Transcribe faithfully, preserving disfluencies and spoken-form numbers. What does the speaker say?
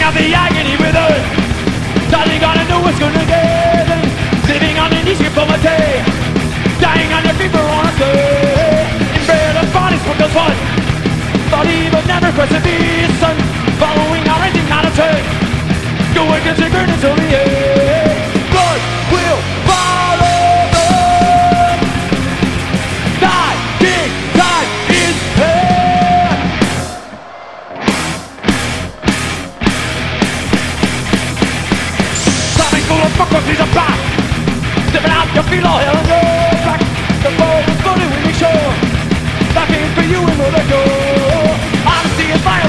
out the agony with us. Darling, gotta know what's gonna get them. Living on an easy poverty, dying on your fever on a day. In bed of bodies for the fun. Thought he would never cross the sun. Following our engine kind of turn. Go against the curtain until the end. Blood will follow them. Die, king, time is here. Something full of fuck is a block. Stepping out, you feel all hell on your back. The ball is floating when you show. That means for you and we'll let go.